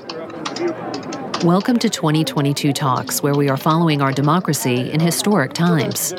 Welcome to 2022 Talks, where we are following our democracy in historic times.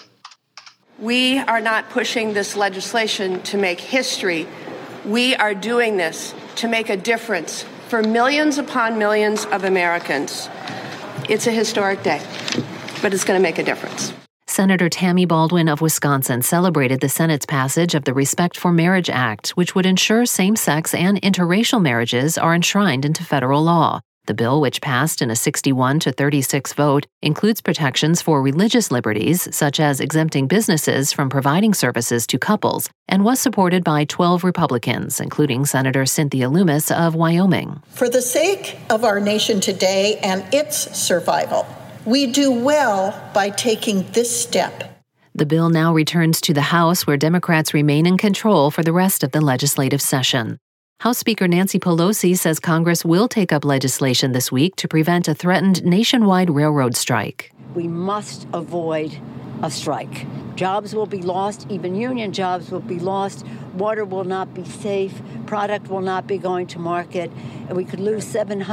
We are not pushing this legislation to make history. We are doing this to make a difference for millions upon millions of Americans. It's a historic day, but it's going to make a difference. Senator Tammy Baldwin of Wisconsin celebrated the Senate's passage of the Respect for Marriage Act, which would ensure same-sex and interracial marriages are enshrined into federal law. The bill, which passed in a 61-36 vote, includes protections for religious liberties, such as exempting businesses from providing services to couples, and was supported by 12 Republicans, including Senator Cynthia Lummis of Wyoming. For the sake of our nation today and its survival, we do well by taking this step. The bill now returns to the House, where Democrats remain in control for the rest of the legislative session. House Speaker Nancy Pelosi says Congress will take up legislation this week to prevent a threatened nationwide railroad strike. We must avoid a strike. Jobs will be lost, even union jobs will be lost, water will not be safe, product will not be going to market, and we could lose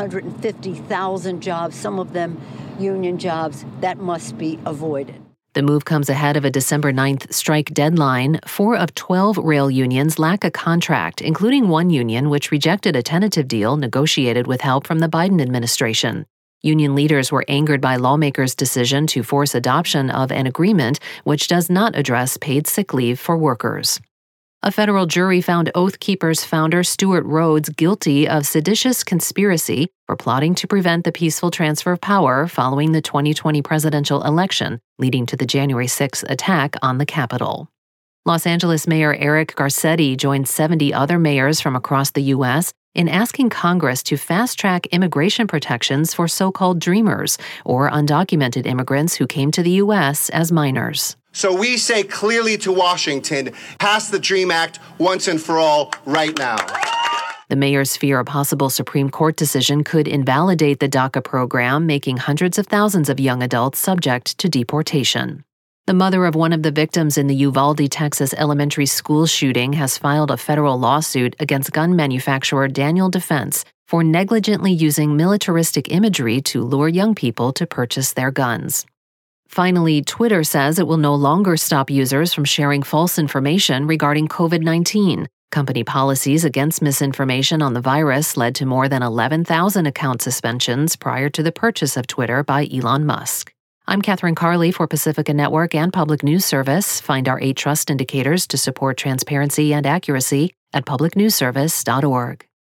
750,000 jobs, some of them union jobs. That must be avoided. The move comes ahead of a December 9th strike deadline. 4 of 12 rail unions lack a contract, including one union which rejected a tentative deal negotiated with help from the Biden administration. Union leaders were angered by lawmakers' decision to force adoption of an agreement which does not address paid sick leave for workers. A federal jury found Oath Keepers founder Stewart Rhodes guilty of seditious conspiracy for plotting to prevent the peaceful transfer of power following the 2020 presidential election, leading to the January 6th attack on the Capitol. Los Angeles Mayor Eric Garcetti joined 70 other mayors from across the U.S. in asking Congress to fast-track immigration protections for so-called dreamers, or undocumented immigrants who came to the U.S. as minors. So we say clearly to Washington, pass the DREAM Act once and for all right now. The mayors fear a possible Supreme Court decision could invalidate the DACA program, making hundreds of thousands of young adults subject to deportation. The mother of one of the victims in the Uvalde, Texas elementary school shooting has filed a federal lawsuit against gun manufacturer Daniel Defense for negligently using militaristic imagery to lure young people to purchase their guns. Finally, Twitter says it will no longer stop users from sharing false information regarding COVID-19. Company policies against misinformation on the virus led to more than 11,000 account suspensions prior to the purchase of Twitter by Elon Musk. I'm Catherine Carley for Pacifica Network and Public News Service. Find our 8 trust indicators to support transparency and accuracy at publicnewsservice.org.